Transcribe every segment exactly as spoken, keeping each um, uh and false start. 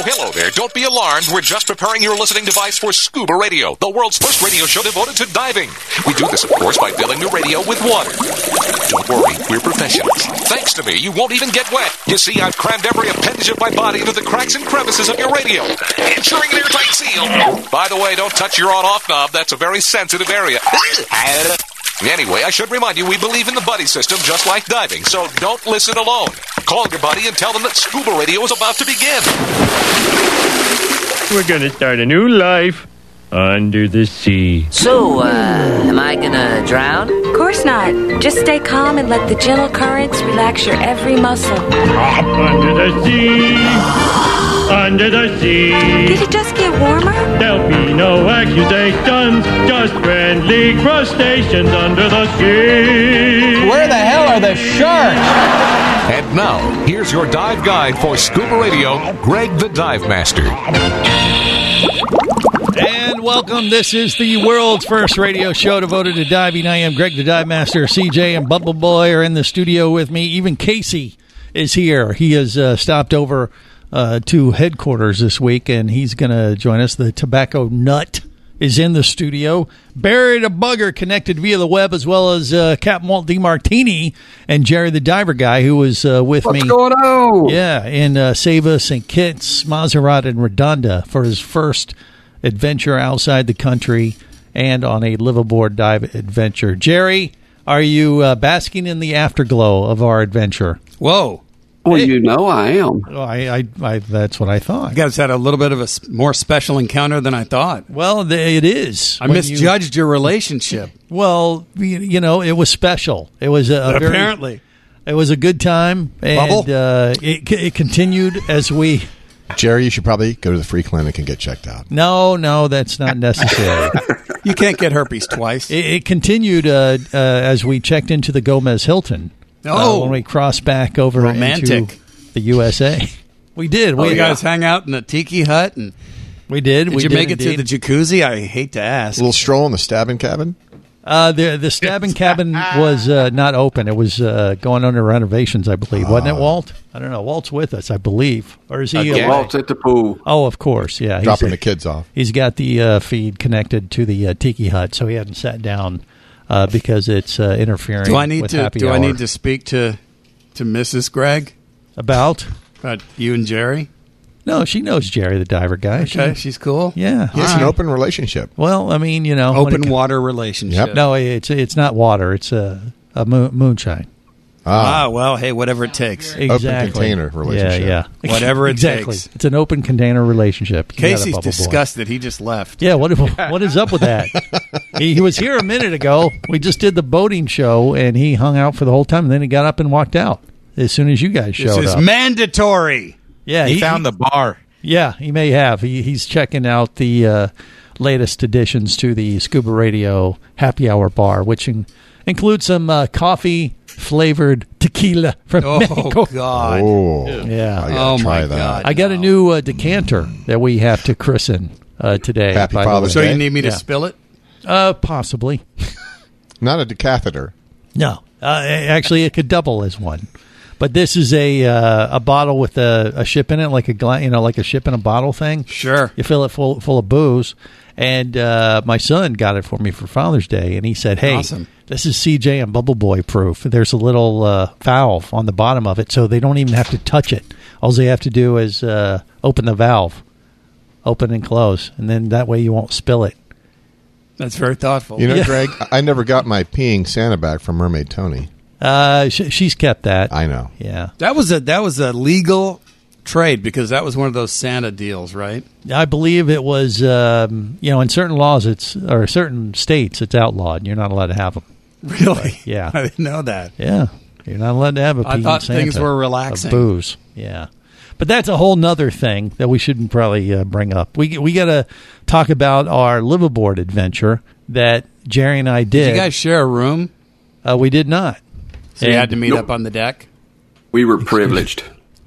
hello there. Don't be alarmed. We're just preparing your listening device for Scuba Radio, the world's first radio show devoted to diving. We do this, of course, by filling the radio with water. Don't worry, we're professionals. Thanks to me, you won't even get wet. You see, I've crammed every appendage of my body into the cracks and crevices of your radio, ensuring an airtight seal. By the way, don't touch your on-off knob. That's a very sensitive area. Anyway, I should remind you, we believe in the buddy system just like diving, so don't listen alone. Call your buddy and tell them that Scuba Radio is about to begin. We're going to start a new life under the sea. So, uh, am I gonna drown? Of course not. Just stay calm and let the gentle currents relax your every muscle. Under the sea, under the sea. Did it just get warmer? There'll be no accusations, just friendly crustaceans under the sea. Where the hell are the sharks? And now, here's your dive guide for Scuba Radio, Greg the Dive Master. And welcome. This is the world's first radio show devoted to diving. I am Greg the Dive Master. C J and Bubble Boy are in the studio with me. Even Casey is here. He has uh, stopped over uh, to headquarters this week, and he's going to join us. The Tobacco Nut is in the studio. Barry the Bugger connected via the web, as well as uh, Captain Walt DeMartini and Jerry the Diver Guy, who was uh, with What's me. What's going on? Yeah, in uh, Sava, Saint Kitts, Montserrat, and Redonda for his first adventure outside the country and on a liveaboard dive adventure. Jerry, are you uh, basking in the afterglow of our adventure? Whoa. Well, hey. You know I am. Oh, I, I, I, that's what I thought. You guys had a little bit of a more special encounter than I thought. Well, it is. I misjudged you, your relationship. Well, you know, it was special. It was a, a very, apparently. It was a good time. And uh, it, it continued as we... Jerry, you should probably go to the free clinic and get checked out. No, no, that's not necessary. You can't get herpes twice. It, it continued uh, uh, as we checked into the Gomez Hilton. Oh. Uh, when we crossed back over Romantic. into the U S A. We did. Oh, we you guys hang out in the tiki hut? and We did. Did we you did make indeed. it to the jacuzzi? I hate to ask. A little stroll in the stabbing cabin? Uh, the the stabbing cabin was uh, not open. It was uh, going under renovations, I believe. Wasn't it, Walt? I don't know. Walt's with us, I believe. Or is he? Uh, Walt's at the pool. Oh, of course. Yeah. Dropping a, the kids off. He's got the uh, feed connected to the uh, tiki hut, so he hadn't sat down uh, because it's uh, interfering do I need with to, happy Do hour. I need to speak to, to Missus Gregg? About? About you and Jerry? No, she knows Jerry the Diver Guy. Okay, she, she's cool. Yeah. It's an open relationship. Well, I mean, you know. Open it, water relationship. Yep. No, it's it's not water. It's a, a moon, moonshine. Ah, Ah, well, hey, whatever it takes. Exactly. Open container relationship. Yeah, yeah. Whatever it exactly. takes. It's an open container relationship. You got it, Casey's Bubble Boy. disgusted. He just left. Yeah, what what is up with that? he, he was here a minute ago. We just did the boating show, and he hung out for the whole time, and then he got up and walked out as soon as you guys showed This is up. mandatory. Yeah, he, he found the bar. Yeah, he may have. He, he's checking out the uh, latest additions to the Scuba Radio Happy Hour Bar, which in, includes some uh, coffee-flavored tequila from Oh, Mexico. God. Oh, Yeah. I gotta Oh, try my that. God. I got a new uh, decanter that we have to christen uh, today. Happy by the Father's way. So Okay. you need me to Yeah. spill it? Uh, possibly. Not a decatheter. No. Uh, actually, it could double as one. But this is a uh, a bottle with a, a ship in it, like a gla- you know, like a ship in a bottle thing. Sure. You fill it full full of booze, and uh, my son got it for me for Father's Day, and he said, "Hey, Awesome. this is C J and Bubble Boy proof. There's a little uh, valve on the bottom of it, so they don't even have to touch it. All they have to do is uh, open the valve, open and close, and then that way you won't spill it." That's very thoughtful. You know, Yeah. Greg, I never got my peeing Santa back from Mermaid Tony. Uh, sh- she's kept that. I know. Yeah, That was a that was a legal trade because that was one of those Santa deals, right? I believe it was. Um, you know, in certain laws, it's or certain states, it's outlawed. You're not allowed to have them. Really? Yeah. I didn't know that. Yeah, you're not allowed to have a I peeing thought things Santa were of relaxing. booze. Yeah, but that's a whole nother thing that we shouldn't probably uh, bring up. We we got to talk about our liveaboard adventure that Jerry and I did. Did you guys share a room? Uh, we did not. So you And- had to meet Nope. up on the deck? We were privileged.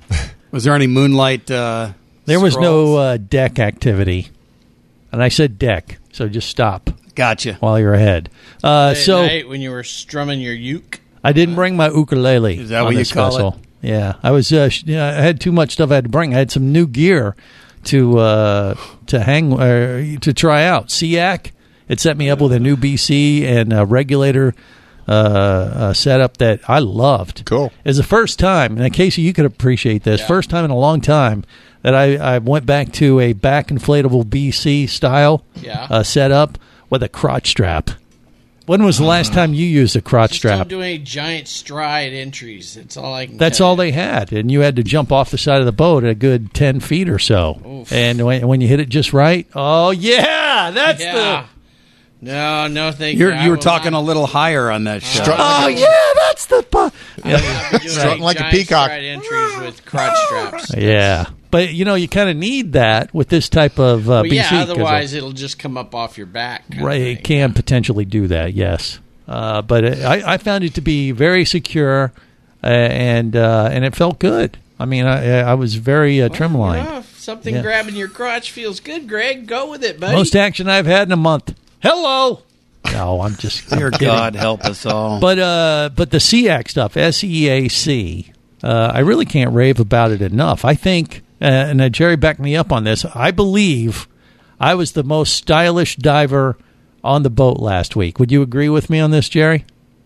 Was there any moonlight uh There was no scrolls? uh, deck activity, and I said deck, so just stop Gotcha. while you're ahead. Uh, At so night when you were strumming your uke. I didn't bring my ukulele. Is that on what you this call vessel. it? Yeah, I was. Uh, sh- yeah, I had too much stuff I had to bring. I had some new gear to uh, to hang uh, to try out. SEAC. It set me up with a new B C and a regulator uh, uh, setup that I loved. Cool. It's the first time, and Casey, you could appreciate this. Yeah. First First time in a long time that I, I went back to a back inflatable B C style Yeah. uh, setup with a crotch strap. When was the last time you used a crotch Just strap? don't do any giant stride entries. That's all I can That's tell all you. they had, and you had to jump off the side of the boat a good ten feet or so. Oof. And when, when you hit it just right, oh yeah, that's Yeah. No, no, thank You're, you. I you were will talking not- a little higher on that shot. the. Oh yeah, that's the. pu- I will not be doing Strutting any like a giant peacock. stride entries with crotch straps. Yeah, but you know you kind of need that with this type of uh, But B C. yeah, 'cause otherwise it'll just come up off your back. kind of right, thing. it can potentially do that. Yes, uh, but it, I, I found it to be very secure, uh, and uh, and it felt good. I mean, I, I was very uh, trimline. Well, if something Yeah. grabbing your crotch feels good, Greg, go with it, buddy. Most action I've had in a month. Hello. No, I'm just. I'm Dear kidding. God, help us all. But uh, but the SEAC stuff, S E A C, uh, I really can't rave about it enough. I think, uh, and uh, Jerry backed me up on this. I believe I was the most stylish diver on the boat last week. Would you agree with me on this, Jerry?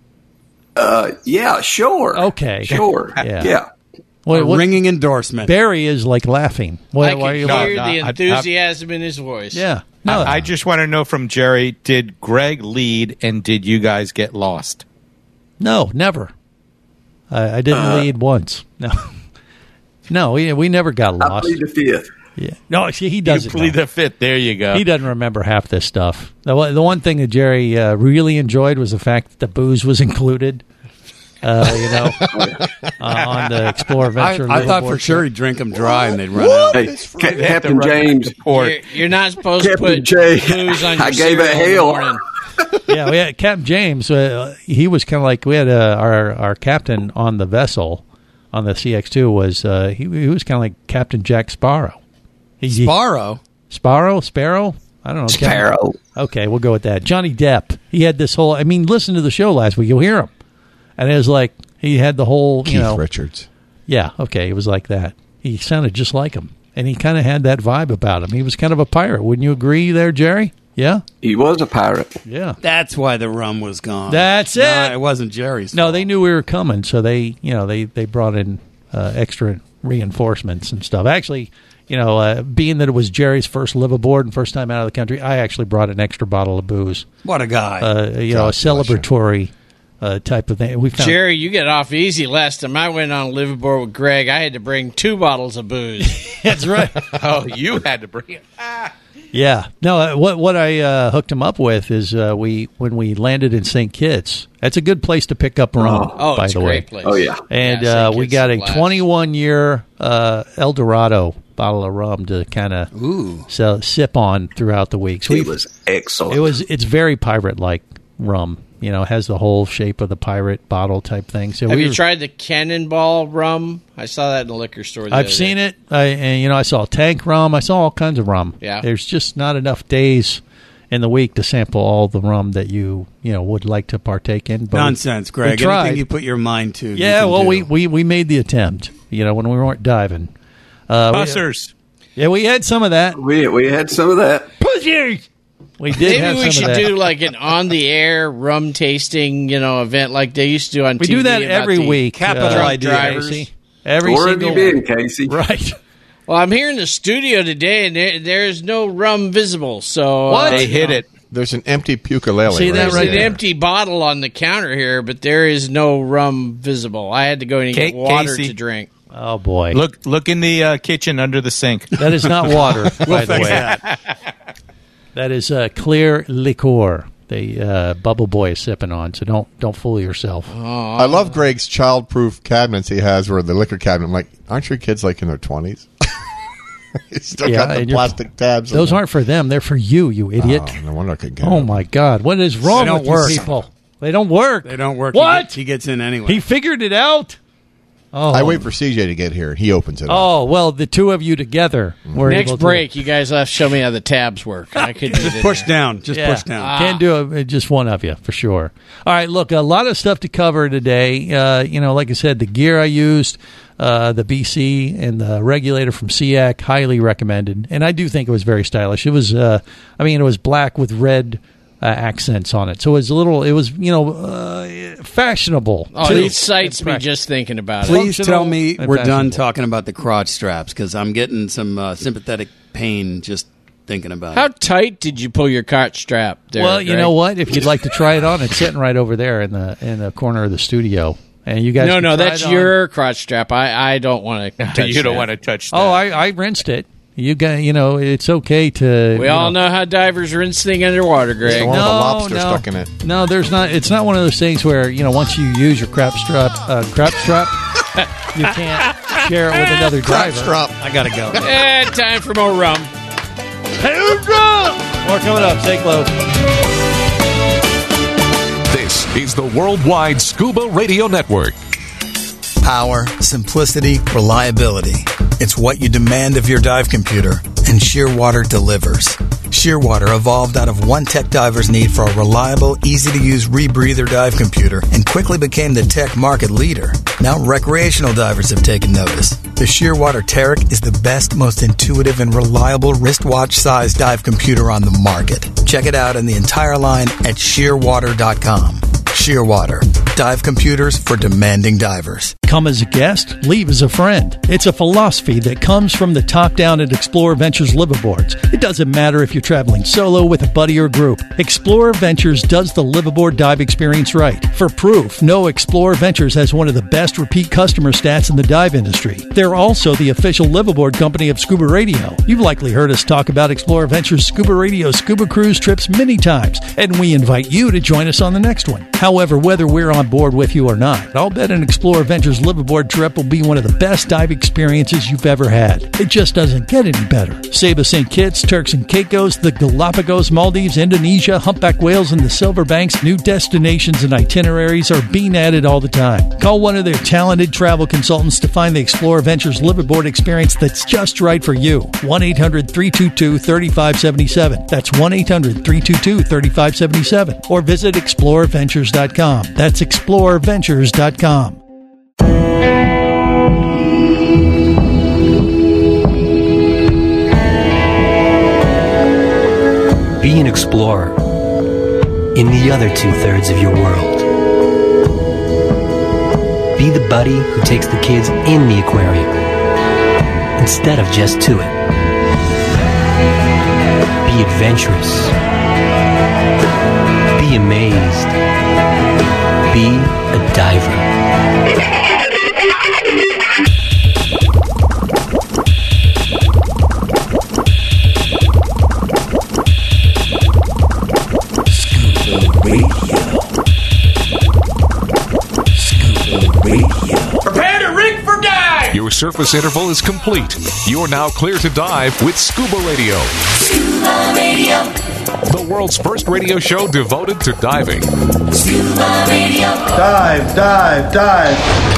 Uh, yeah, sure. Okay. Sure. Yeah. Yeah. What, a what- ring endorsement. Barry is like laughing. Why, I why are can you hear laughing? No, the I- I- enthusiasm in his voice. Yeah. No, I, I just want to know from Jerry, did Greg lead and did you guys get lost? no, never. I, I didn't Uh, lead once. No, no, we we never got I lost. plead the fifth. Yeah. No, see, he doesn't. You plead know. the fifth. There you go. He doesn't remember half this stuff. The, one- the one thing that Jerry uh, really enjoyed was the fact that the booze was included. Uh, you know, uh, on the Explorer I, Venture. I thought for liveaboard sure he'd drink them dry and they'd run out. Hey, Ca- Captain James. You're, you're not supposed to Captain put J. booze on your I gave it cereal in the hell. morning. yeah, we had Captain James. Uh, he was kind of like we had uh, our our captain on the vessel on the C X two was uh, he, he was kind of like Captain Jack Sparrow. He, Sparrow? Sparrow, Sparrow. I don't know. Sparrow. Okay, we'll go with that. Johnny Depp. He had this whole. I mean, listen to the show last week. You'll hear him, and it was like he had the whole. You Keith know, Richards. yeah. Okay, it was like that. He sounded just like him, and he kind of had that vibe about him. He was kind of a pirate. Wouldn't you agree, there, Jerry? Yeah. He was a pirate. Yeah. That's why the rum was gone. That's it. No, it wasn't Jerry's No, fault. they knew we were coming, so they, you know, they, they brought in uh, extra reinforcements and stuff. Actually, you know, uh, being that it was Jerry's first live aboard and first time out of the country, I actually brought an extra bottle of booze. What a guy. Uh, you know, a celebratory uh, type of thing. We found Jerry, you get off easy. Last time I went on liveaboard with Greg, I had to bring two bottles of booze. That's right. Oh, you had to bring it. Yeah. No, uh, what what I uh, hooked him up with is uh, we when we landed in Saint Kitts. That's a good place to pick up rum. Oh, by it's the a way. great place. Oh, yeah. And Yeah, uh, Saint we Kitts got is a a blast. twenty-one year uh, El Dorado bottle of rum to kind of Ooh. so, sip on throughout the week. So It we- was excellent. It was. It's very pirate like rum. You know, it has the whole shape of the pirate bottle type thing. So Have we you were- tried the Cannonball rum? I saw that in the liquor store. The I've other seen day. it. I, and you know, I saw tank rum. I saw all kinds of rum. Yeah. There's just not enough days in the week to sample all the rum that you you know would like to partake in. But we- Nonsense, we Greg. tried. Anything you put your mind to. you Yeah, can well, do. we, we, we made the attempt, you know, when we weren't diving. Uh, we- Bussers. yeah, we had some of that. we we had some of that. Pussies! We did Maybe have we some should of that. do like an on-the-air rum tasting, you know, event like they used to do on we T V. do that about every the week. capital uh, idea. drivers. Casey. Every Where have single you been, Casey? Right. Well, I'm here in the studio today, and there, there's no rum visible. So What? uh, They hit it. There's an empty ukulele. See that There's right an there. empty bottle on the counter here, but there is no rum visible. I had to go in and get Ca- water Casey. to drink. Oh, boy. Look look in the uh, kitchen under the sink. That is not water, by the fix way. that. That is uh, clear liqueur. The uh, Bubble Boy is sipping on, so don't don't fool yourself. I love Greg's child-proof cabinets he has, where the liquor cabinet. I'm like, aren't your kids like in their twenties? He's still Yeah, got the and you're- plastic tabs. in Those them. aren't for them; they're for you, you idiot. Oh, no wonder I could get Oh them. my God! What is wrong They don't with work. you people? They don't work. They don't work. What? He gets, he gets in anyway. He figured it out. Oh. I wait for C J to get here. He opens it up. Oh, well, the two of you together were Next able to- break, you guys have to show me how the tabs work. I could Just push down. Just Yeah. push down. Ah. Can't do it. Just one of you, for sure. All right, look, a lot of stuff to cover today. Uh, you know, like I said, the gear I used, uh, the B C and the regulator from S E A C, highly recommended. And I do think it was very stylish. It was, uh, I mean, it was black with red uh, accents on it. So it was a little, it was, you know, uh, fashionable. Oh, too. it excites me And just thinking about it. Please Functional tell me and we're done fashionable. talking about the crotch straps because I'm getting some uh, sympathetic pain just thinking about How it. tight did you pull your crotch strap there? Well, you Greg? know what? If you'd like to try it on, it's sitting right over there in the in the corner of the studio. And you guys No, can no, try that's it on. your crotch strap. I, I don't want to touch you don't that. want to touch that. Oh, I, I rinsed it. You got, you know, it's okay to. We you all know how divers rinse thing underwater, Greg. the one with a No, lobster no. stuck in it. No, there's not. It's not one of those things where, you know, once you use your crap strap, uh, crap strap, you can't share it with another Crap driver. strap. I gotta go. Eh, time for more rum. More coming up. Stay close. This is the Worldwide Scuba Radio Network. Power, simplicity, reliability. It's what you demand of your dive computer, and Shearwater delivers. Shearwater evolved out of one tech diver's need for a reliable, easy-to-use rebreather dive computer and quickly became the tech market leader. Now recreational divers have taken notice. The Shearwater Taric is the best, most intuitive, and reliable wristwatch-sized dive computer on the market. Check it out in the entire line at shearwater dot com. Shearwater. Dive computers for demanding divers. Come as a guest, leave as a friend. It's a philosophy that comes from the top down at Explorer Ventures liveaboards. It doesn't matter if you're traveling solo with a buddy or group. Explorer Ventures does the liveaboard dive experience right. For proof, know Explorer Ventures has one of the best repeat customer stats in the dive industry. They're also the official liveaboard company of Scuba Radio. You've likely heard us talk about Explorer Ventures Scuba Radio scuba cruise trips many times, and we invite you to join us on the next one. However, whether we're on board with you or not, I'll bet an Explorer Ventures liveaboard trip will be one of the best dive experiences you've ever had. It just doesn't get any better. Saba Saint Kitts, Turks and Caicos, the Galapagos, Maldives, Indonesia, humpback whales, and the Silver Banks, new destinations and itineraries are being added all the time. Call one of their talented travel consultants to find the Explorer Ventures liveaboard experience that's just right for you. one eight hundred three two two three five seven seven. That's one eight hundred three two two three five seven seven. Or visit explorer ventures dot com. That's explorer ventures dot com. Be an explorer in the other two-thirds of your world. Be the buddy who takes the kids in the aquarium instead of just to it. Be adventurous. Be amazed. Be a diver. Prepare to rig for dive! Your surface interval is complete. You're now clear to dive with Scuba Radio. Scuba Radio. The world's first radio show devoted to diving. Scuba Radio. Dive, dive, dive.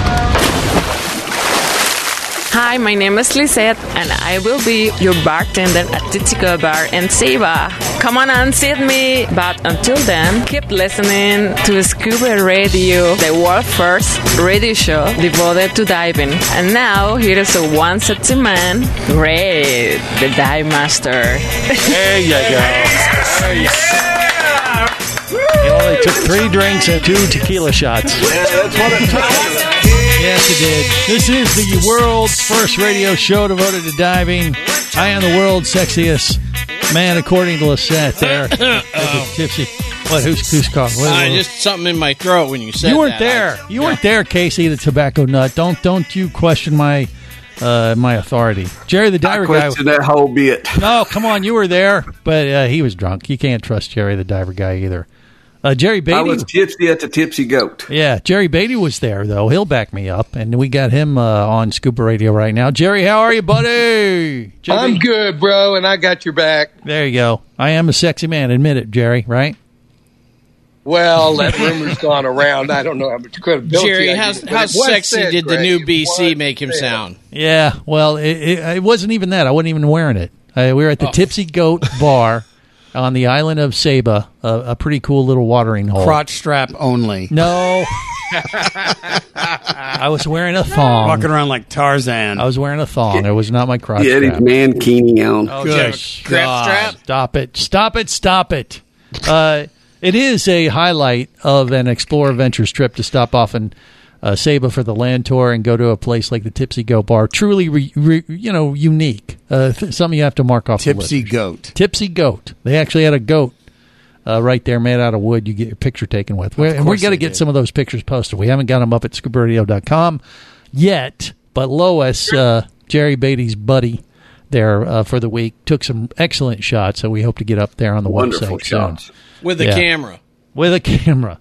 Hi, my name is Lisette, and I will be your bartender at Titico Bar in Seba. Come on and see me, but until then, keep listening to Scuba Radio, the world's first radio show devoted to diving. And now, here is a one sexy man, Ray, the dive master. There you go. There you go. You only took three drinks and two tequila shots. Yeah, that's what I'm talking about. Yes, it did. This is the world's first radio show devoted to diving. I am the world's sexiest man, according to Lisette. There, oh. Tipsy. What? Who's who's calling? What, Uh, what? just something in my throat when you said You weren't that. there. I- you weren't there, Casey, the tobacco nut. Don't don't you question my uh, my authority, Jerry the diver I guy. question that whole bit. No, come on, you were there, but uh, he was drunk. You can't trust Jerry the diver guy either. Uh, Jerry Beatty. I was tipsy at the Tipsy Goat. Yeah, Jerry Beatty was there, though. He'll back me up, and we got him uh, on Scuba Radio right now. Jerry, how are you, buddy? Jerry? I'm good, bro, and I got your back. There you go. I am a sexy man. Admit it, Jerry, right? Well, that rumor's gone around. I don't know how much credibility. Jerry, I how's, give it, but how it was sexy said, did the Greg. new It B C was make him said. sound? Yeah, well, it, it, it wasn't even that. I wasn't even wearing it. Uh, we were at the Oh. Tipsy Goat Bar on the island of Saba, a, a pretty cool little watering hole. Crotch strap only. No. I was wearing a thong. Walking around like Tarzan. I was wearing a thong. It was not my crotch He had his strap. mankini on. Oh, Good gosh. Crap strap? Stop it. Stop it. Stop it. Uh, it is a highlight of an Explorer Ventures trip to stop off in uh, Saba for the land tour and go to a place like the Tipsy Goat Bar. Truly, re, re, you know, unique. Uh, th- something you have to mark off Tipsy the list. Goat. Tipsy Goat. They actually had a goat uh, right there made out of wood you get your picture taken with. We're, and we're course going to they get did. some of those pictures posted. We haven't got them up at scuba radio dot com yet, but Lois, uh, Jerry Beatty's buddy there uh, for the week, took some excellent shots, so we hope to get up there on the Wonderful website shots. soon. With the Yeah. camera. With a camera.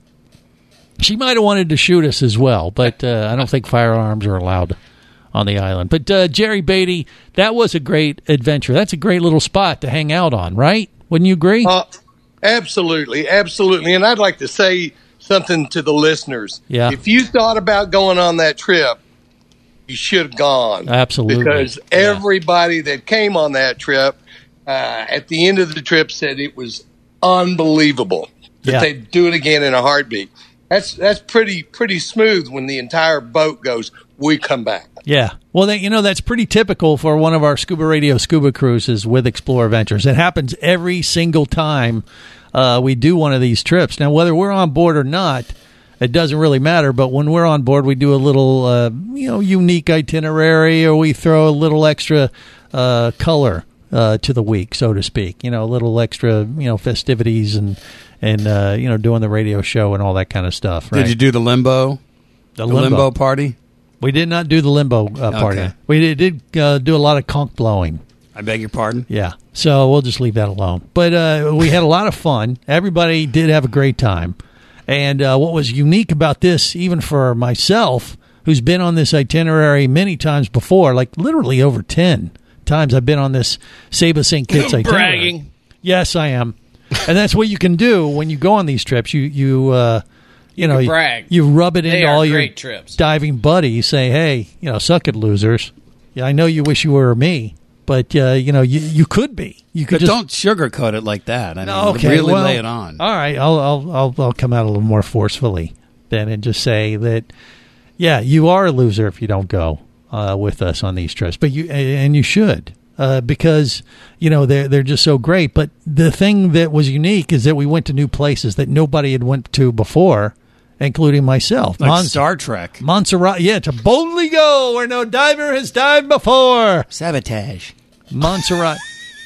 She might have wanted to shoot us as well, but uh, I don't think firearms are allowed on the island. But uh, Jerry Beatty, that was a great adventure. That's a great little spot to hang out on, right? Wouldn't you agree? Uh, absolutely, absolutely. And I'd like to say something to the listeners. Yeah. If you thought about going on that trip, you should have gone. Absolutely. Because everybody that came on that trip uh, at the end of the trip said it was unbelievable. That Yeah. they'd do it again in a heartbeat. That's that's pretty pretty smooth when the entire boat goes, we come back. Yeah. Well, that, you know, that's pretty typical for one of our Scuba Radio scuba cruises with Explorer Ventures. It happens every single time uh, we do one of these trips. Now, whether we're on board or not, it doesn't really matter. But when we're on board, we do a little, uh, you know, unique itinerary, or we throw a little extra uh, color uh, to the week, so to speak. You know, a little extra, you know, festivities and, and uh, you know, doing the radio show and all that kind of stuff. Right? Did you do the limbo? The The limbo. limbo party? We did not do the limbo uh, party. Okay. We did, did uh, do a lot of conch blowing. I beg your pardon? Yeah. So we'll just leave that alone. But uh, we had a lot of fun. Everybody did have a great time. And uh, what was unique about this, even for myself, who's been on this itinerary many times before, like literally over ten times I've been on this Saba Saint Kitts itinerary. Bragging. Yes, I am. And that's what you can do when you go on these trips. You, you, uh, you know, can you, brag. you rub it They into are all your great trips. diving buddies. Say, hey, you know, suck it, losers. Yeah, I know you wish you were me, but uh, you know, you you could be. You could But just don't sugarcoat it like that. I mean, okay, really well, lay it on. All right, I'll I'll I'll I'll come out a little more forcefully then and just say that, yeah, you are a loser if you don't go uh, with us on these trips, but you and you should. Uh, because you know they're they're just so great. But the thing that was unique is that we went to new places that nobody had went to before, including myself. Like Mon- Star Trek. Montserrat, yeah, to boldly go where no diver has dived before. Sabotage. Montserrat.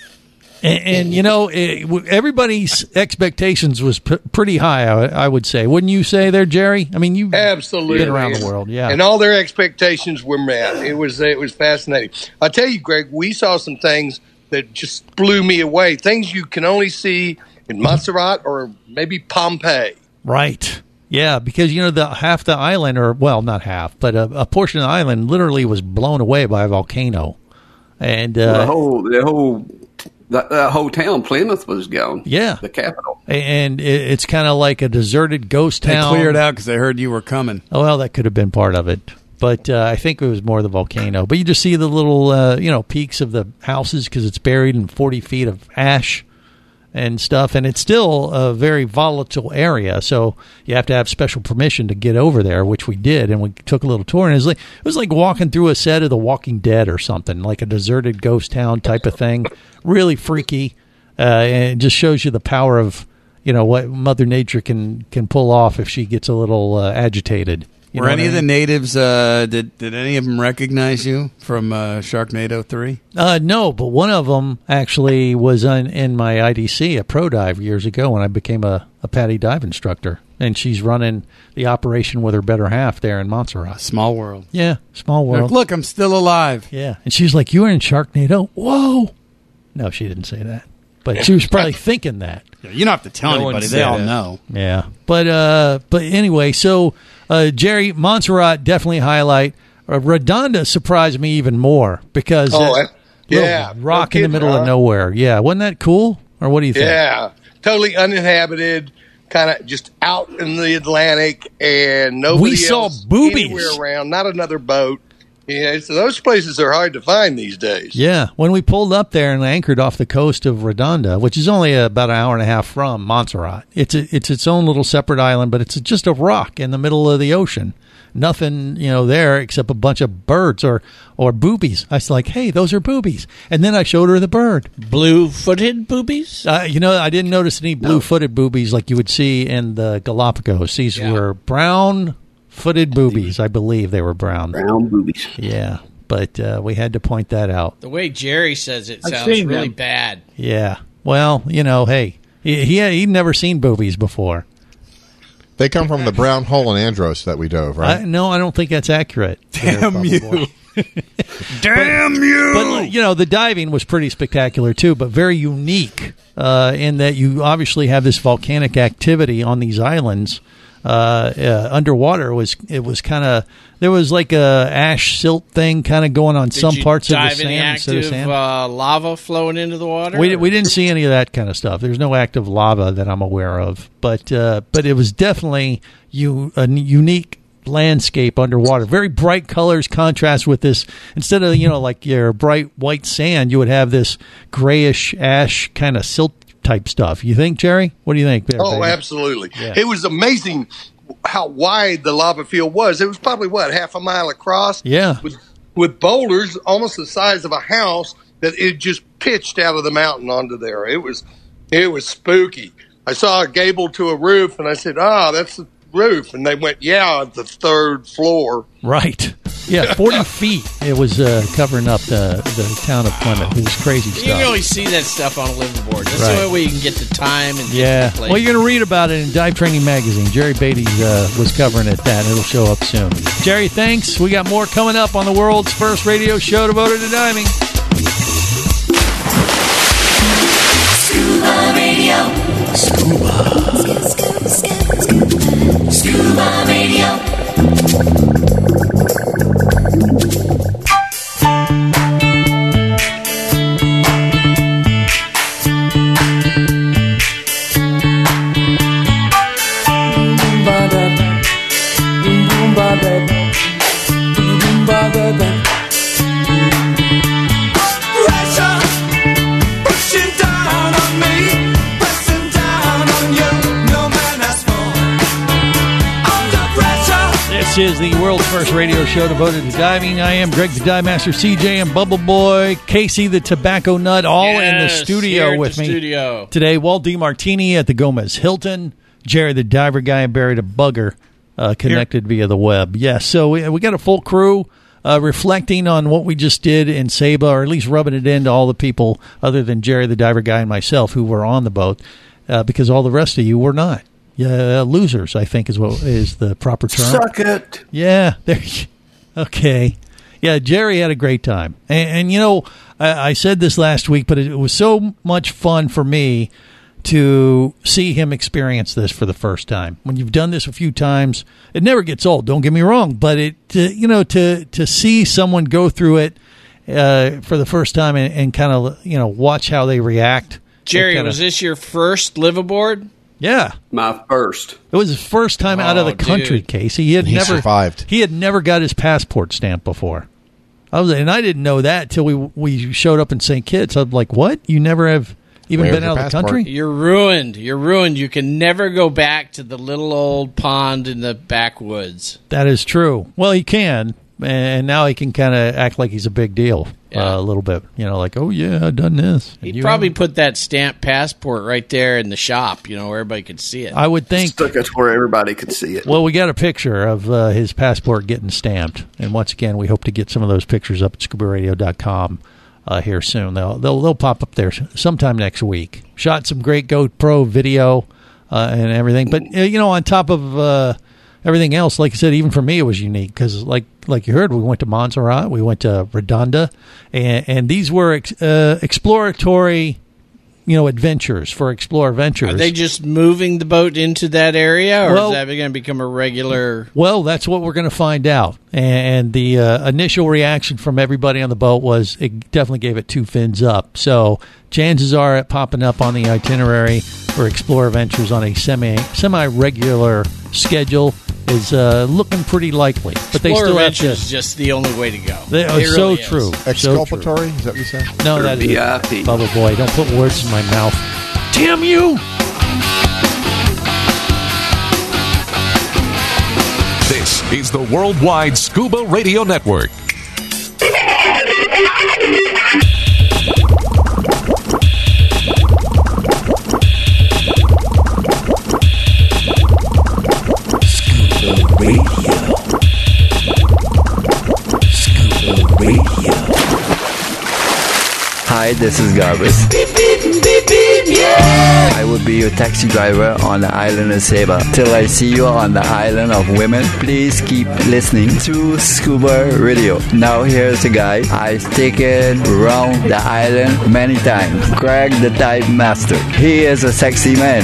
And, and you know, it, w- everybody's expectations was p- pretty high, I, I would say. Wouldn't you say there, Jerry? I mean, you've Absolutely. been around the world, yeah. And all their expectations were met. It was it was fascinating. I'll tell you, Greg, we saw some things that just blew me away. Things you can only see in Montserrat or maybe Pompeii. Right. Yeah, because, you know, the half the island, or, well, not half, but a, a portion of the island literally was blown away by a volcano. And uh, the whole the whole that, that whole town, Plymouth, was gone. Yeah, the capital. And it, it's kind of like a deserted ghost They town. cleared out because they heard you were coming. Oh, well, that could have been part of it. But uh, I think it was more the volcano. But you just see the little, uh, you know, peaks of the houses because it's buried in forty feet of ash and stuff. And it's still a very volatile area. So you have to have special permission to get over there, which we did. And we took a little tour. And it was like, it was like walking through a set of The Walking Dead or something, like a deserted ghost town type of thing. Really freaky. Uh, and it just shows you the power of, you know, what Mother Nature can, can pull off if she gets a little uh, agitated. You Were know any what of I the mean? natives, uh, did, did any of them recognize you from uh, Sharknado three? Uh, no, but one of them actually was on, in my I D C, a pro dive years ago when I became a, a PADI dive instructor. And she's running the operation with her better half there in Montserrat. Small world. Yeah, small world. Look, look, I'm still alive. Yeah. And she was like, you were in Sharknado? Whoa. No, she didn't say that. But she was probably thinking that. Yeah, you don't have to tell No one anybody. said They all it. know. Yeah. But uh, but anyway, so uh, Jerry, Montserrat, definitely highlight. Uh, Redonda surprised me even more because Oh, that uh, little yeah. rock No in the kidding, middle huh? of nowhere. Yeah. Wasn't that cool? Or what do you think? Yeah, totally uninhabited. kind of just out in the Atlantic, and nobody We saw else boobies. anywhere around, not another boat. Yeah, so those places are hard to find these days. Yeah, when we pulled up there and anchored off the coast of Redonda, which is only about an hour and a half from Montserrat, it's a, it's its own little separate island, but it's just a rock in the middle of the ocean. Nothing, you know, there except a bunch of birds or or boobies. I was like, hey, those are boobies. And then I showed her the bird. Blue-footed boobies? Uh, you know, I didn't notice any blue-footed boobies like you would see in the Galapagos. These Yeah. were brown-footed boobies. I believe they were brown. Brown boobies. Yeah, but uh, we had to point that out. The way Jerry says it I've sounds seen really them. bad. Yeah. Well, you know, hey, he, he had, he'd never seen boobies before. They come from the brown hole in Andros that we dove, right? I, no, I don't think that's accurate. Damn you. Damn you! But, you know, the diving was pretty spectacular, too, but very unique uh, in that you obviously have this volcanic activity on these islands. Uh, uh, underwater was it was kind of there was like a ash silt thing kind of going on Did some you parts of the dive sand in the instead of active sand. uh, lava flowing into the water? We we didn't see any of that kind of stuff. There's no active lava that I'm aware of, but uh, but it was definitely you a unique landscape underwater. Very bright colors contrast with this. Instead of you know like your bright white sand, you would have this grayish ash kind of silt type stuff. You think, Jerry? What do you think? There, Oh, baby? absolutely. Yeah. It was amazing how wide the lava field was. It was probably, what, half a mile across? Yeah. With, with boulders almost the size of a house that it just pitched out of the mountain onto there. It was it was spooky. I saw a gable to a roof, and I said, ah, that's the roof. And they went, yeah, the third floor. Right. Yeah, forty feet. It was uh, covering up the, the town of Plymouth. It was crazy You stuff. can only see that stuff on a liveaboard. That's Right. the only way you can get the time and Yeah. get to the place. Well, you're going to read about it in Dive Training Magazine. Jerry Beatty uh, was covering it that. It'll show up soon. Jerry, thanks. We got more coming up on the world's first radio show devoted to diving. Scuba Radio. Scuba. Scuba Radio. This is the world's first radio show devoted to diving. I am Greg the Dive Master, C J and Bubble Boy, Casey the Tobacco Nut, all in the Yes, studio here at with the me studio. today. Walt DiMartini at the Gomez Hilton, Jerry the Diver Guy, and Barry the Bugger uh, connected via the web. Yes, so we, we got a full crew uh, reflecting on what we just did in Saba, or at least rubbing it into all the people other than Jerry the Diver Guy and myself who were on the boat, uh, because all the rest of you were not. Yeah, losers, I think is what is the proper term. Suck it. Yeah, there. you- Okay, yeah. Jerry had a great time, and, and you know, I, I said this last week, but it, it was so much fun for me to see him experience this for the first time. When you've done this a few times, it never gets old. Don't get me wrong, but it, to, you know, to to see someone go through it uh, for the first time and, and kind of you know watch how they react. Jerry, it kinda- was this your first liveaboard? Yeah, My first. it was his first time out of Oh, the country, dude. Casey. He had He never survived. He had never got his passport stamp before. I was, and I didn't know that till we we showed up in Saint Kitts. I'm like, what? You never have even Where's been your out of the passport? country? You're ruined. You're ruined. You can never go back to the little old pond in the backwoods. That is true. Well, he can, and now he can kind of act like he's a big deal Yeah. uh, a little bit. You know, like, oh yeah, I've done this. And He you probably haven't. put that stamped passport right there in the shop, you know, where everybody could see it. I would think. Stuck it where everybody could see it. Well, we got a picture of uh, his passport getting stamped, and once again, we hope to get some of those pictures up at scuba radio dot com uh, here soon. They'll, they'll they'll pop up there sometime next week. Shot some great GoPro video uh, and everything, but uh, you know, on top of uh, everything else, like I said, even for me, it was unique because, like like you heard, we went to Montserrat, we went to Redonda, and, and these were ex- uh, exploratory, you know, adventures for Explore Ventures. Are they just moving the boat into that area, or Well- is that going to become a regular? Well, that's what we're going to find out. And the uh, initial reaction from everybody on the boat was it definitely gave it two fins up. So chances are it popping up on the itinerary for Explore Adventures on a semi semi regular schedule is uh, looking pretty likely. But they Explore still have Adventures to. is just the only way to go. They, oh, It so really is. true. Exculpatory? Is that what you said? No, that is Bubble Boy. Don't put words in my mouth. Damn you! This is the Worldwide Scuba Radio Network. Scuba Radio. Scuba Radio. Hi, this is Garbus. I will be your taxi driver on the island of Saba. Till I see you on the island of women, please keep listening to Scuba Radio. Now here's a guy I've taken around the island many times. Greg the Dive Master. He is a sexy man.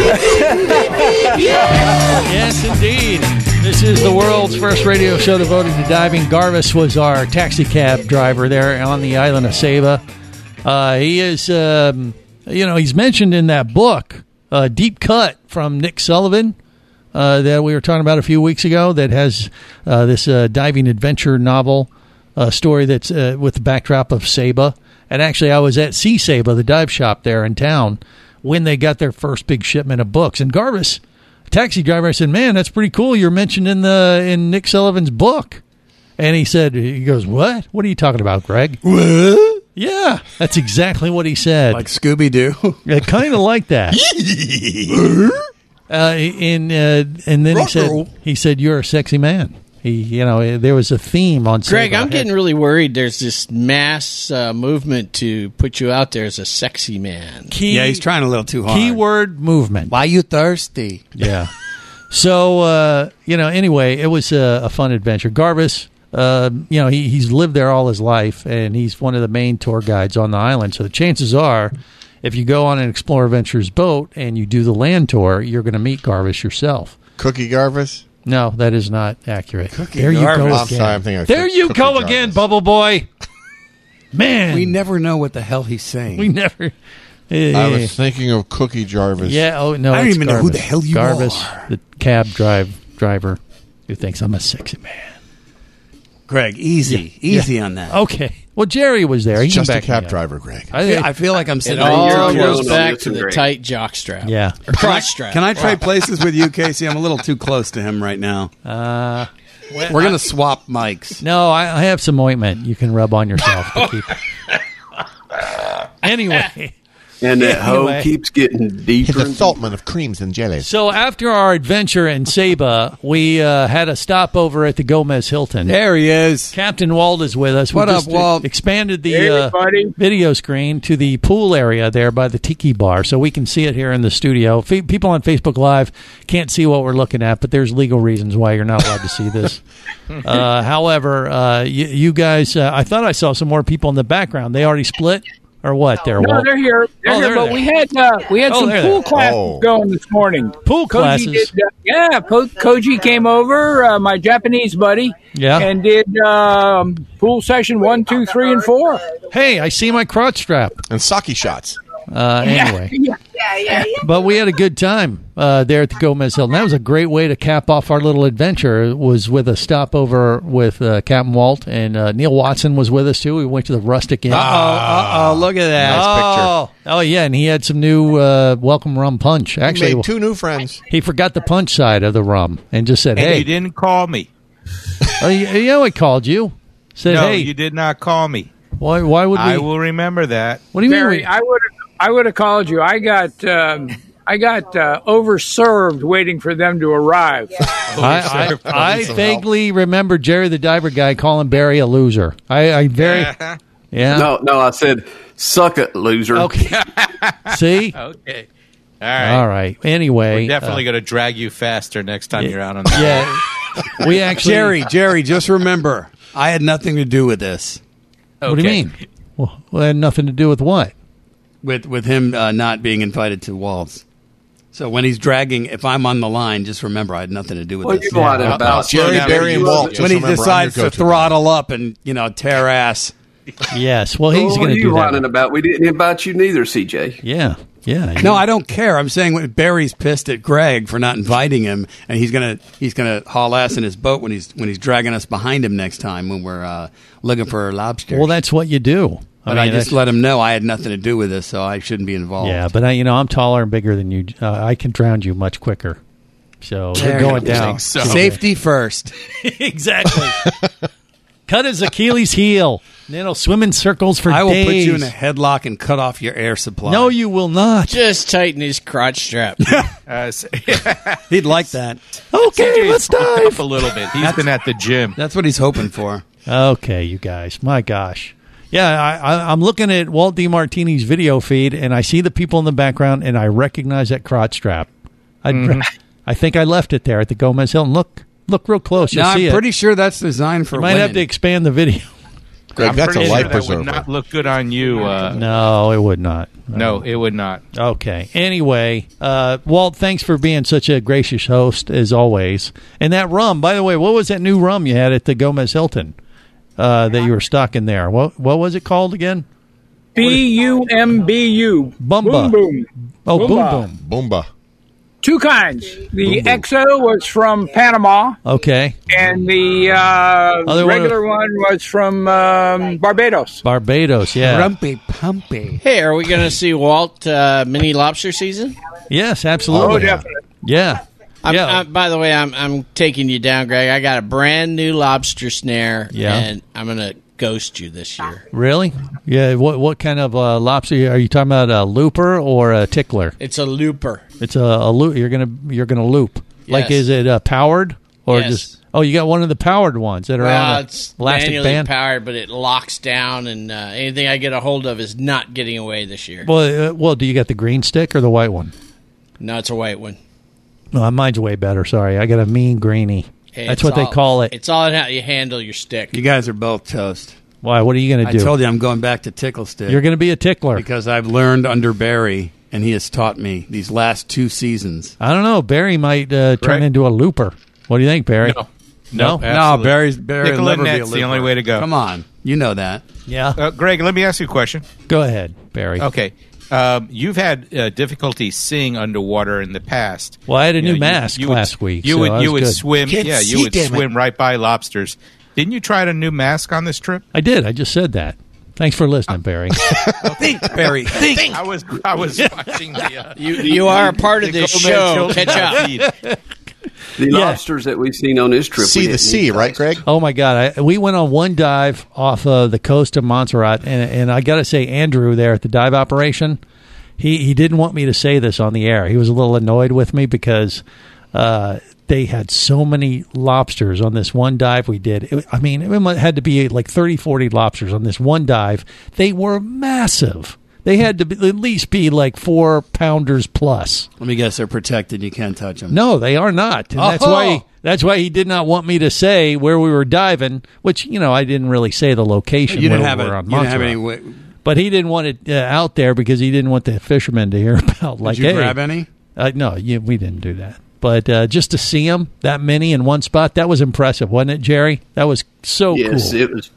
Yes, indeed. This is the world's first radio show devoted to diving. Garvis was our taxi cab driver there on the island of Saba. Uh, he is, um, you know, he's mentioned in that book, uh, Deep Cut from Nick Sullivan, uh, that we were talking about a few weeks ago, that has uh, this uh, diving adventure novel uh, story that's uh, with the backdrop of Saba. And actually, I was at Sea Saba, the dive shop there in town, when they got their first big shipment of books. And Garvis, taxi driver, I said, man, that's pretty cool. You're mentioned in the in Nick Sullivan's book. And he said, he goes, what? What are you talking about, Greg? What? Yeah, that's exactly what he said. Like Scooby-Doo? Yeah, kind of like that. uh, and, uh, and then he said, he said, you're a sexy man. He, you know, there was a theme on Greg, Saba. I'm getting really worried. There's this mass uh, movement to put you out there as a sexy man. Key, yeah, he's trying a little too hard. Keyword movement. Why you thirsty? Yeah. So, uh, you know, anyway, it was a, a fun adventure. Garvis, uh, you know, he, he's lived there all his life, and he's one of the main tour guides on the island. So the chances are, if you go on an Explore Adventures boat and you do the land tour, you're going to meet Garvis yourself. Cookie Garvis? No, that is not accurate. Cookie there you Garvis. go I'm again. sorry, I'm thinking of there you Cookie go Jarvis. again, Bubble Boy. Man. We never know what the hell he's saying. We never... I was thinking of Cookie Jarvis. Yeah, oh, no, I don't it's even Garvis. know who the hell you Garvis, are. the cab drive driver who thinks I'm a sexy man. Greg, easy. Yeah. Easy Yeah. on that. Okay. Well, Jerry was there. He It's can just a back cab me up. driver, Greg. I, Yeah, I feel like I'm sitting It all right here. goes back to the tight jock strap. Yeah. Or crotch strap. Can I trade places with you, Casey? I'm a little too close to him right now. Uh, We're going to swap mics. no, I, I have some ointment you can rub on yourself to keep. Anyway. And that Anyway. hole keeps getting He's deeper. a and saltman of creams and jellies. So after our adventure in Saba, we uh, had a stopover at the Gomez Hilton. There he is. Captain Walt is with us. We What up, just, uh, Walt? expanded the Hey, uh, everybody. video screen to the pool area there by the Tiki Bar, so we can see it here in the studio. F- people on Facebook Live can't see what we're looking at, but there's legal reasons why you're not allowed to see this. uh, however, uh, you, you guys, uh, I thought I saw some more people in the background. They already split? Or what there, No, Walt? they're here. They're Oh, here, they're but there. we had uh, we had Oh, some they're pool there. classes Oh. going this morning. Pool Koji classes? did, uh, yeah, po- Koji came over, uh, my Japanese buddy, Yeah. and did um, pool session one, two, three, and four. Hey, I see my crotch strap. And sake shots. Uh, anyway. Yeah, yeah, yeah, yeah. But we had a good time uh, there at the Gomez Hilton. That was a great way to cap off our little adventure. It was with a stopover with uh, Captain Walt, and uh, Neil Watson was with us, too. We went to the Rustic Inn. Uh-oh, uh-oh, look at that. Oh, oh, yeah, and he had some new uh, welcome rum punch. Actually, He made two new friends. he forgot the punch side of the rum and just said, And hey. you didn't call me. Oh, you, you know I called you. Said, no, hey, you did not call me. why, why would we? I will remember that. What do you Barry, mean? I would I would have called you. I got um, I got uh, overserved waiting for them to arrive. I, I, I vaguely remember Jerry the Diver guy calling Barry a loser. I, I very, yeah. No, no, I said, suck it, loser. Okay. See? Okay. All right. All right. Anyway. We're definitely uh, going to drag you faster next time you're out on the Yeah. We actually. Jerry, Jerry, just remember, I had nothing to do with this. What do you mean? Well, it had nothing to do with what? With with him uh, not being invited to Waltz. So when he's dragging, if I'm on the line, just remember I had nothing to do with Well, this. you lied about Jerry, Yeah, Barry, and you- Walt. Just When he remember, I'm decides your to go-to guy. throttle up and, you know, tear ass. Yes. Well, he's Oh, going to what are do you that. whining about? We didn't invite you neither, C J. Yeah. Yeah. No, I don't care. I'm saying when Barry's pissed at Greg for not inviting him, and he's gonna he's gonna haul ass in his boat when he's when he's dragging us behind him next time when we're uh, looking for lobsters. Well, that's what you do. But I, just let him know I had nothing to do with this, so I shouldn't be involved. Yeah, but I, you know, I'm taller and bigger than you. Uh, I can drown you much quicker. So you're going down. So. Safety first. Exactly. Cut his Achilles heel. And then he'll swim in circles for I will days. put you in a headlock and cut off your air supply. No, you will not. Just tighten his crotch strap. Uh, so- He'd like that. Okay, C J's let's bulked dive. up a little bit. He's been at the gym. That's what he's hoping for. Okay, you guys. My gosh. Yeah, I, I, I'm looking at Walt DiMartini's video feed, and I see the people in the background, and I recognize that crotch strap. I, Mhm. I think I left it there at the Gomez Hilton. Look, look real close. You'll No, see I'm it. pretty sure that's designed for You might women. have to expand the video. Greg, I'm that's a pretty life sure that preserver. would not look good on you. Uh, No, it would not. no, it would not. Okay. Anyway, uh, Walt, thanks for being such a gracious host, as always. And that rum, by the way, what was that new rum you had at the Gomez Hilton uh, that you were stocking there? What what was it called again? B U M B U. Bumba. Boom, boom. Oh, Boom Boomba. Boom. Boomba. Two kinds. The Boom, boom. X O was from Panama, Okay. and the uh, Other one- regular one was from um, Barbados. Barbados, yeah. Rumpy pumpy. Hey, are we going to see Walt uh, mini lobster season? Yes, absolutely. Oh, definitely. Yeah. I'm, yeah. I'm, by the way, I'm I'm taking you down, Greg. I got a brand new lobster snare, Yeah. and I'm going to ghost you this year. Really? Yeah. What what kind of uh, lobster are you talking about? A looper or a tickler? It's a looper. It's a, a loop. You're gonna you're gonna loop. Like, Yes. is it uh, powered or Yes. just? Oh, you got one of the powered ones that are Well, on a it's elastic manually band. powered, but it locks down, and uh, anything I get a hold of is not getting away this year. Well, uh, well, do you got the green stick or the white one? No, it's a white one. No, mine's way better. Sorry, I got a mean greenie. Hey, That's it's what they all- call it. It's all in how you handle your stick. You guys are both toast. Why? What are you going to I do? told you I'm going back to tickle stick. You're going to be a tickler. Because I've learned under Barry, and he has taught me these last two seasons. I don't know. Barry might uh, turn Right. into a looper. What do you think, Barry? No. No? No, No, Barry's Barry Nickel will and never be a net's the only looper. way to go. Come on, you know that. Yeah. Uh, Greg, let me ask you a question. Go ahead, Barry. Okay. Um, you've had uh, difficulty seeing underwater in the past. Well, I had a You new know, you- mask you would- last week, You so would I you was would good. swim. Can't yeah, see, you would damn it. swim right by lobsters. Didn't you try a new mask on this trip? I did. I just said that. Thanks for listening, Barry. Think, Barry. Think. I was I was watching the. Uh, You you are a part of the this Gomez show. Children's Catch up. feed. The Yeah. lobsters that we've seen on this trip. See we the didn't sea, eat right, those. Greg? Oh my God! I, we went on one dive off of the coast of Montserrat, and, and I got to say, Andrew there at the dive operation, he he didn't want me to say this on the air. He was a little annoyed with me because uh, they had so many lobsters on this one dive we did. It, I mean, it had to be like thirty, forty lobsters on this one dive. They were massive. They had to be, at least be like four pounders plus. Let me guess, they're protected. You can't touch them. No, they are not. And that's Oh. why that's why he did not want me to say where we were diving, which, you know, I didn't really say the location You where didn't we have were it. on You didn't have Montserrat. any. wa- But he didn't want it uh, out there because he didn't want the fishermen to hear about like, Did you hey, grab any? Uh, no, you, we didn't do that. But uh, just to see them, that many in one spot, that was impressive, wasn't it, Jerry? That was so Yes, cool. it was.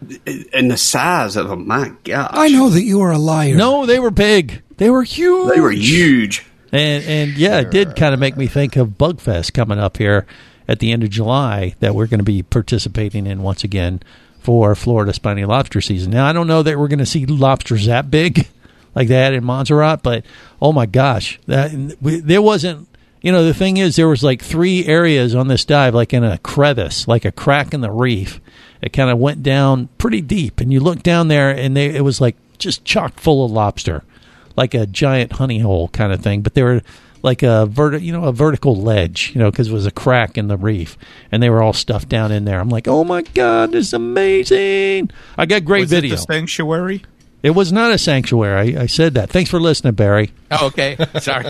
And the size of them, my gosh. I know that you are a liar. No, they were big. They were huge. They were huge. And and yeah, it did kind of make me think of Bugfest coming up here at the end of July that we're going to be participating in once again for Florida spiny lobster season. Now, I don't know that we're going to see lobsters that big like that in Montserrat, but oh my gosh, that we, there wasn't. You know, the thing is, there was like three areas on this dive, like in a crevice, like a crack in the reef. It kind of went down pretty deep, and you look down there, and they, it was like just chock full of lobster, like a giant honey hole kind of thing. But they were like a verti- you know, a vertical ledge, you know, because it was a crack in the reef, and they were all stuffed down in there. I'm like, oh my God, this is amazing! I got great Was video. it the sanctuary? It was not a sanctuary. I, I said that. Thanks for listening, Barry. Oh, okay. Sorry.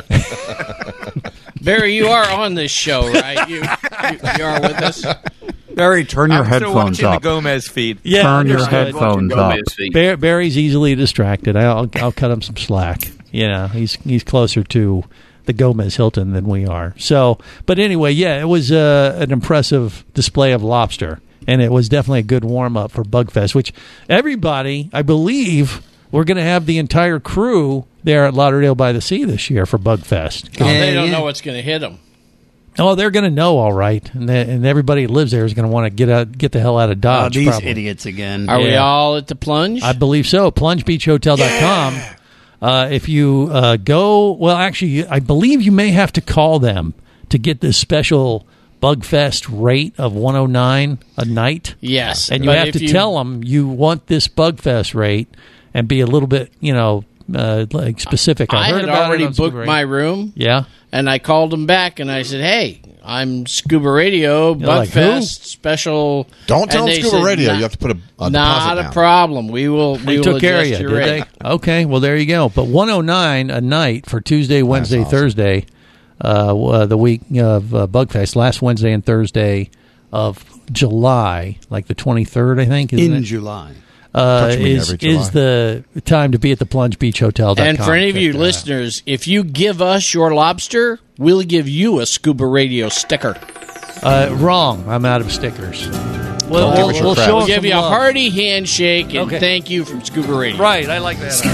Barry, you are on this show, right? You, you, you are with us. Barry, turn your I'm still headphones watching up. the Gomez feed. Yeah, Turn your understood. headphones up. Gomez feed. Bar- Barry's easily distracted. I'll I'll cut him some slack. You know, he's he's closer to the Gomez Hilton than we are. So, but anyway, yeah, it was uh, an impressive display of lobster. and it was definitely a good warm-up for Bugfest, which everybody, I believe, we're going to have the entire crew there at Lauderdale by the Sea this year for Bugfest. Oh, they don't know what's going to hit them. Oh, they're going to know, all right, and, they, and everybody who lives there is going to want to get out, get the hell out of Dodge. Oh, these probably. idiots again. Are Yeah. we all at the plunge? I believe so. plunge beach hotel dot com. Yeah. Uh, if you uh, go, well, actually, I believe you may have to call them to get this special Bugfest rate of one oh nine a night. Yes. And you but have if to you- tell them you want this Bugfest rate and be a little bit, you know, uh, like specific. I, I heard had about already it on booked Scuba my Radio. room. Yeah. And I called them back and I said, hey, I'm Scuba Radio, You're like, who? Bugfest special. Don't tell And them they Scuba said, Radio. "Not- You have to put a, a Not deposit a down. problem. We will. They we took will care of adjust you, your did rate. they? Okay, well, there you go. But one oh nine a night for Tuesday, Wednesday, awesome. Thursday, uh, uh, the week of uh, Bugfest, last Wednesday and Thursday of July, like the twenty-third, I think, isn't In it? July. Uh, Don't you mean is every July? is the time to be at the plunge beach hotel dot com. And for any of you Check that out. listeners, if you give us your lobster, we'll give you a Scuba Radio sticker. Uh, wrong. I'm out of stickers. Well, Don't give we'll, us your we'll crap. show We'll them give some you a love. hearty handshake and Okay. thank you from Scuba Radio. Right, I like that.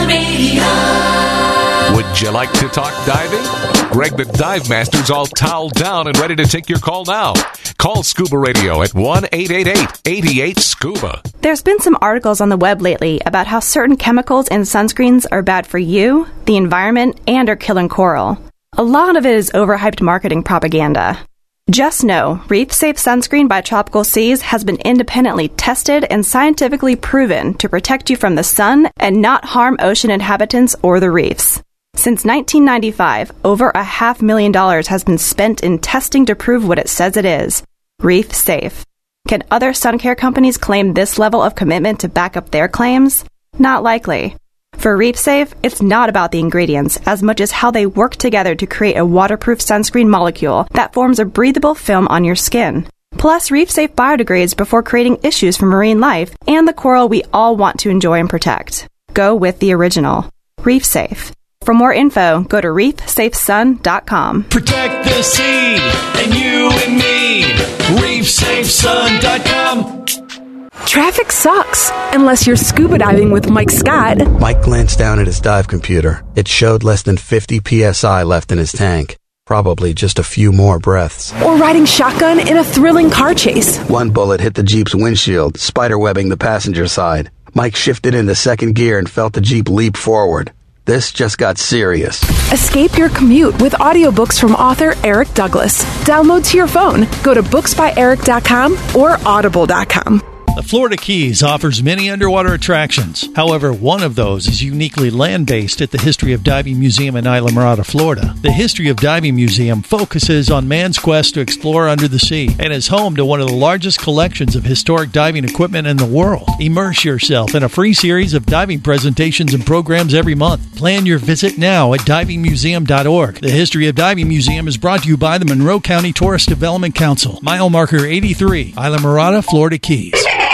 Would you like to talk diving? Greg the Dive Master's all toweled down and ready to take your call now. Call Scuba Radio at one eight eight eight, eight eight, SCUBA. There's been some articles on the web lately about how certain chemicals in sunscreens are bad for you, the environment, and are killing coral. A lot of it is overhyped marketing propaganda. Just know, Reef Safe Sunscreen by Tropical Seas has been independently tested and scientifically proven to protect you from the sun and not harm ocean inhabitants or the reefs. Since nineteen ninety-five, over a half million dollars has been spent in testing to prove what it says it is, Reef Safe. Can other sun care companies claim this level of commitment to back up their claims? Not likely. For Reef Safe, it's not about the ingredients as much as how they work together to create a waterproof sunscreen molecule that forms a breathable film on your skin. Plus, Reef Safe biodegrades before creating issues for marine life and the coral we all want to enjoy and protect. Go with the original. Reef Safe. For more info, go to reef safe sun dot com. Protect the sea and you and me. reef safe sun dot com. Traffic sucks unless you're scuba diving with Mike Scott. Mike glanced down at his dive computer. It showed less than fifty P S I left in his tank. Probably just a few more breaths. Or riding shotgun in a thrilling car chase. One bullet hit the Jeep's windshield, spiderwebbing the passenger side. Mike shifted into second gear and felt the Jeep leap forward. This just got serious. Escape your commute with audiobooks from author Eric Douglas. Download to your phone. Go to books by eric dot com or audible dot com. The Florida Keys offers many underwater attractions. However, one of those is uniquely land-based at the History of Diving Museum in Isla Mirada, Florida. The History of Diving Museum focuses on man's quest to explore under the sea and is home to one of the largest collections of historic diving equipment in the world. Immerse yourself in a free series of diving presentations and programs every month. Plan your visit now at diving museum dot org. The History of Diving Museum is brought to you by the Monroe County Tourist Development Council. Mile marker eighty-three, Isla Mirada, Florida Keys.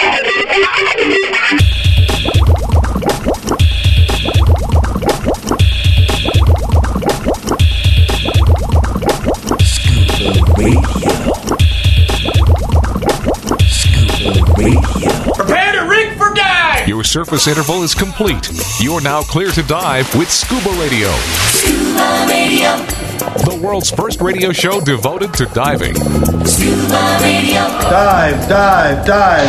Prepare to rig for dive. Your surface interval is complete. You're now clear to dive with Scuba Radio. Scuba Radio. The world's first radio show devoted to diving. Scuba Radio. Dive, dive, dive.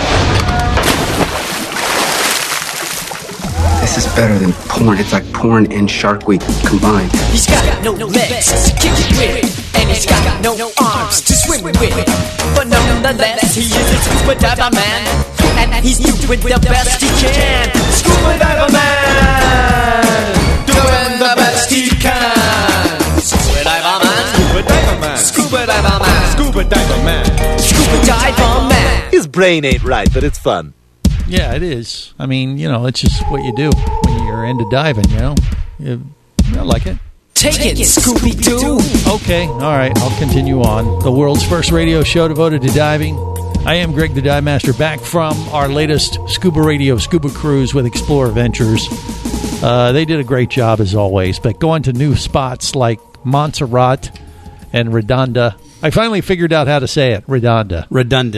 This is better than porn. It's like porn and Shark Week combined. He's got no legs to kick it with, and he's got no arms to swim with. But nonetheless, he is a scuba diver man, and he's doing the best he can. Scuba diver man, doing the best he can. Scuba diver man, scuba diver man, scuba diver man, scuba diver man, scuba diver man. His brain ain't right, but it's fun. Yeah, it is. I mean, you know, it's just what you do when you're into diving, you know? You, I like it. Take it, Scooby-Doo. Okay, all right, I'll continue on. The world's first radio show devoted to diving. I am Greg the Dive Master, back from our latest Scuba Radio Scuba Cruise with Explorer Ventures. Uh, they did a great job, as always, but going to new spots like Montserrat and Redonda. I finally figured out how to say it, Redonda. Redundant.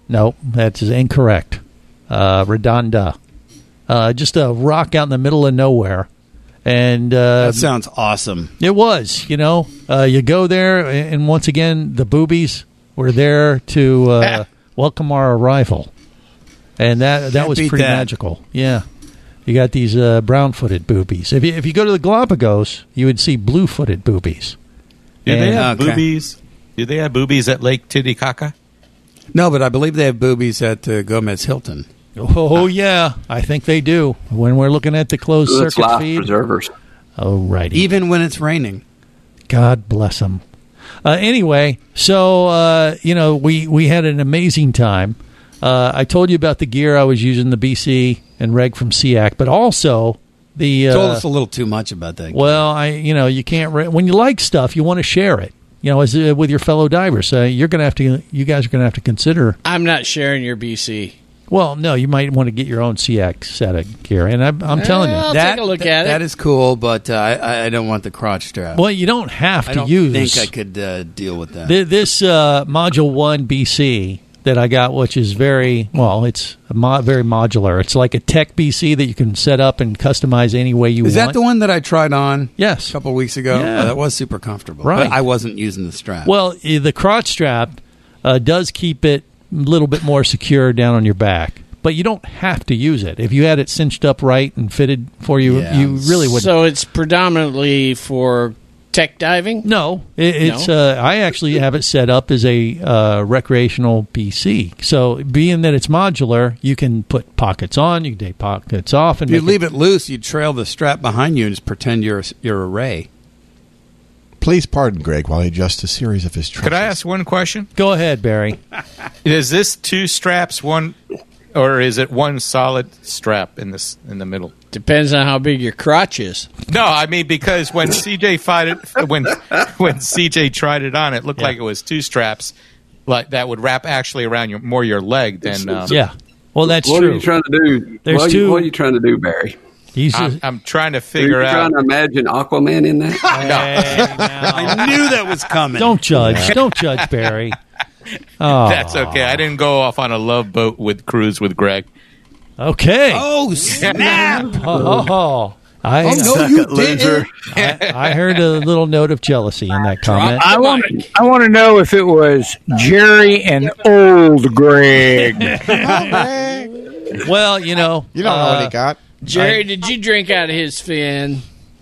Nope, that's incorrect. Uh, Redonda. Uh, just a rock out in the middle of nowhere. And uh, that sounds awesome. It was, you know. Uh, you go there, and once again, the boobies were there to uh, welcome our arrival. And that that Can't was beat pretty that. magical. Yeah. You got these uh, brown-footed boobies. If you, if you go to the Galapagos, you would see blue-footed boobies. Do they And- have Okay. boobies? Do they have boobies at Lake Titicaca? No, but I believe they have boobies at uh, Gomez Hilton. Oh, yeah. I think they do. When we're looking at the closed It's circuit life feed. preservers. Oh, righty. Even when it's raining. God bless them. Uh, anyway, so, uh, you know, we, we had an amazing time. Uh, I told you about the gear I was using, the B C and Reg from SEAC, but also the... Uh, Told us a little too much about that. well, I you know, you can't... Re- when you like stuff, you want to share it, you know, as uh, with your fellow divers. So you're going to have to... You guys are going to have to consider... I'm not sharing your B C. Well, no, you might want to get your own SEAC set of gear, and I'm, I'm telling you. I'll that, take a look that- at it. That is cool, but uh, I, I don't want the crotch strap. Well, you don't have to I don't use... think I could uh, deal with that. Th- This uh, Module one B C that I got, which is very, well, it's a mo- very modular. It's like a tech B C that you can set up and customize any way you Is want. that the one that I tried on Yes. a couple of weeks ago? Yeah. Oh, that was super comfortable. Right. But I wasn't using the strap. Well, eh, the crotch strap uh, does keep it a little bit more secure down on your back. But you don't have to use it. If you had it cinched up right and fitted for you, Yeah. you really would. So it's predominantly for tech diving? No, it, it's. No? Uh, I actually have it set up as a uh, recreational B C. So, being that it's modular, you can put pockets on, you can take pockets off, and if you make leave it loose, you'd trail the strap behind you and just pretend you're you're a ray. Please pardon Greg while he adjusts a series of his Could I ask one question? Go ahead, Barry. Is this two straps, one, or is it one solid strap in this in the middle? Depends on how big your crotch is. No, I mean because when C J fight it, when when C J tried it on, it looked like it was two straps, like that would wrap actually around your more your leg than. Um, yeah, well, that's what true. What are you trying to do? There's what, are two- you, what are you trying to do, Barry? He's I'm, just, I'm trying to Are figure you out. trying to imagine Aquaman in that? I knew that was coming. don't judge. Don't judge, Barry. Oh, That's okay. I didn't go off on a love boat with cruise with Greg. okay. Oh snap! Oh, oh. I, Oh, no, you didn't. I, I heard a little note of jealousy in that comment. I want I want to know if it was Jerry and old Greg. Well, you know, You don't know what uh, he got. Jerry, did you drink out of his fin?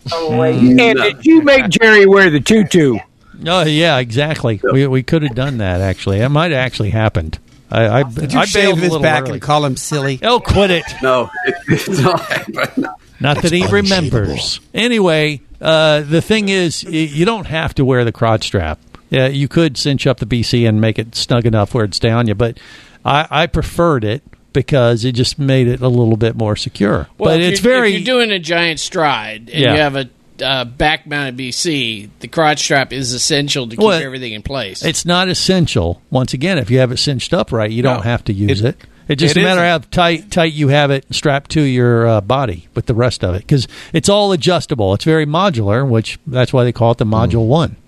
And did you make Jerry wear the tutu? Oh, yeah, exactly. We we could have done that, actually. That might have actually happened. I, I, Did you I shave bailed a his little back early. and call him silly? Oh, quit it. No, it's not happening. Not that he remembers. Anyway, uh, the thing is, y- you don't have to wear the crotch strap. Yeah, you could cinch up the B C and make it snug enough where it's down you, but I, I preferred it because it just made it a little bit more secure. Well, but if it's you're, very... If you're doing a giant stride and Yeah. you have a uh, back-mounted B C, the crotch strap is essential to keep Well, everything in place. It's not essential. Once again, if you have it cinched up right, you don't No, have to use it. it- It just it a matter isn't. how tight tight you have it strapped to your uh, body with the rest of it, because it's all adjustable. It's very modular, which that's why they call it the Module One.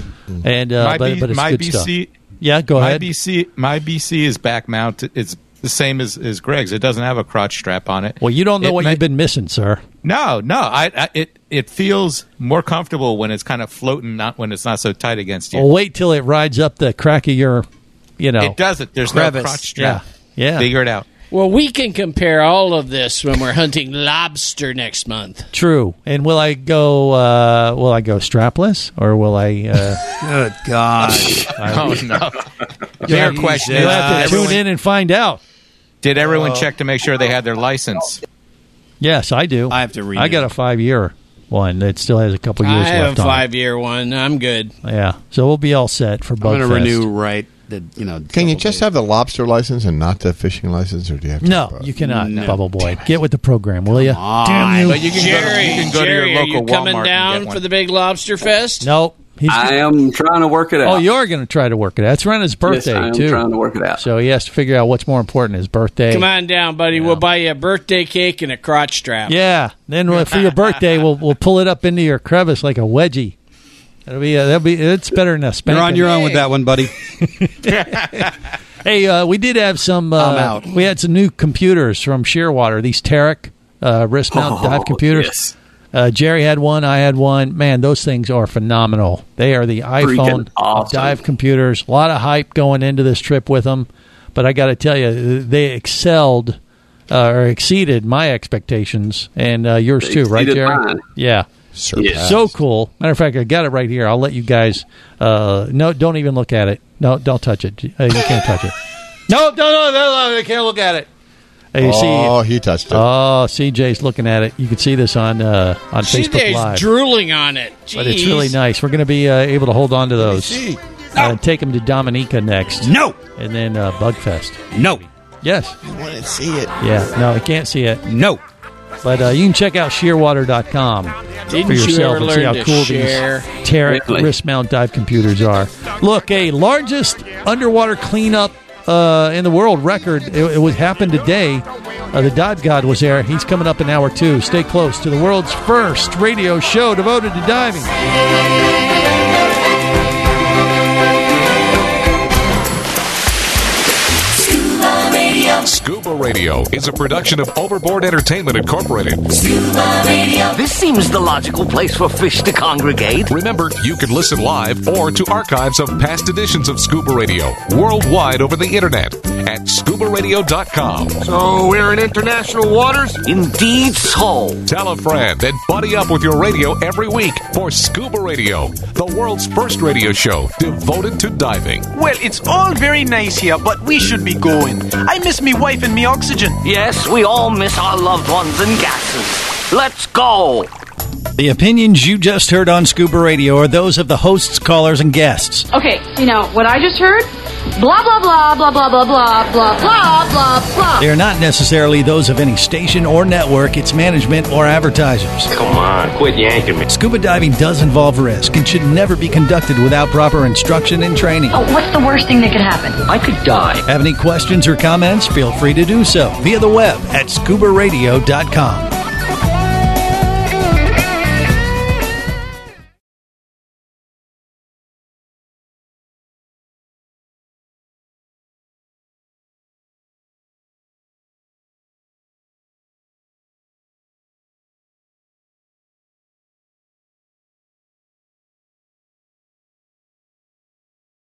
And uh, my but, B, but it's my good B stuff. C. Yeah, go my ahead. B C, my B C is back mounted. It's the same as, as Greg's. It doesn't have a crotch strap on it. Well, you don't know It what may- you've been missing, sir. No, no. I, I it it feels more comfortable when it's kind of floating, not when it's not so tight against you. Well, wait till it rides up the crack of your, you know. It doesn't. There's crevice. no crotch strap. Yeah, yeah. Figure it out. Well, we can compare all of this when we're hunting lobster next month. True. And will I go? Uh, will I go strapless, or will I? Uh, Good God! Oh no. You'll Fair have- question. You'll is, have to uh, tune everyone- in and find out. Did everyone check to make sure they had their license? Yes, I do. I have to renew. I got a five-year one that still has a couple I years have left a on. five-year one. I'm good. it. Yeah, so we'll be all set for I'm going to Bugfest. renew right. The, you know, Can you couple just days. have the lobster license and not the fishing license, or do you have to? No, have both? you cannot, No. Bubble Boy. Get with the program, will you? on. But you can Jerry, go to, you can go Jerry, to your are you local coming Walmart and down get one. for the big lobster fest? Nope. He's I am trying to work it out. oh, you're going to try to work it out. It's around his birthday, yes, I am too. trying to work it out. So he has to figure out what's more important, his birthday. Come on down, buddy. We'll buy you a birthday cake and a crotch strap. Yeah. Then we'll- for your birthday, we'll we'll pull it up into your crevice like a wedgie. That'll be uh, that'll be it's better than a spanking. You're on your own with that one, buddy. Hey, uh, we did have some. Uh, I'm out. We had some new computers from Shearwater. These Tarek uh, wrist mount Oh, dive computers. yes. Uh, Jerry had one. I had one. Man, those things are phenomenal. They are the iPhone of awesome. dive computers. A lot of hype going into this trip with them, but I got to tell you, they excelled uh, or exceeded my expectations, and uh, yours They too, right, exceeded Jerry? mine. Yeah. Surpassed. So cool. Matter of fact, I got it right here. I'll let you guys. Uh, no, don't even look at it. No, don't touch it. Uh, you can't touch it. No, no, no, no, no, I can't look at it. Uh, you Oh, see, he touched it. oh, C J's looking at it. You can see this on uh, on Facebook C J's Live. drooling on it. Jeez. But it's really nice. We're going to be uh, able to hold on to those. Uh, take them to Dominica next. No. And then uh, Bugfest. No. Yes. I want to see it. Yeah. No, I can't see it. No. But uh, you can check out shearwater dot com Didn't for you yourself ever and see learn how to cool share? these Tarek Really? wrist mount dive computers are. Look, a largest underwater cleanup uh, in the world record. It, it would happen today. Uh, the Dive God was there. He's coming up in hour two. Stay close to the world's first radio show devoted to diving. Scuba Radio. Scuba Radio is a production of Overboard Entertainment Incorporated. Scuba Radio. This seems the logical place for fish to congregate. Remember, you can listen live or to archives of past editions of Scuba Radio worldwide over the internet at scuba radio dot com. So we're in international waters? Indeed so. Tell a friend and buddy up with your radio every week for Scuba Radio, the world's first radio show devoted to diving. Well, it's all very nice here, but we should be going. I miss me wife and me oxygen. Yes, we all miss our loved ones and gases. Let's go. The opinions you just heard on Scuba Radio are those of the hosts, callers, and guests. Okay, you know, what I just heard? Blah, blah, blah, blah, blah, blah, blah, blah, blah, blah, blah. They are not necessarily those of any station or network, its management, or advertisers. Come on, quit yanking me. Scuba diving does involve risk and should never be conducted without proper instruction and training. Oh, what's the worst thing that could happen? I could die. Have any questions or comments? Feel free to do so via the web at scuba radio dot com.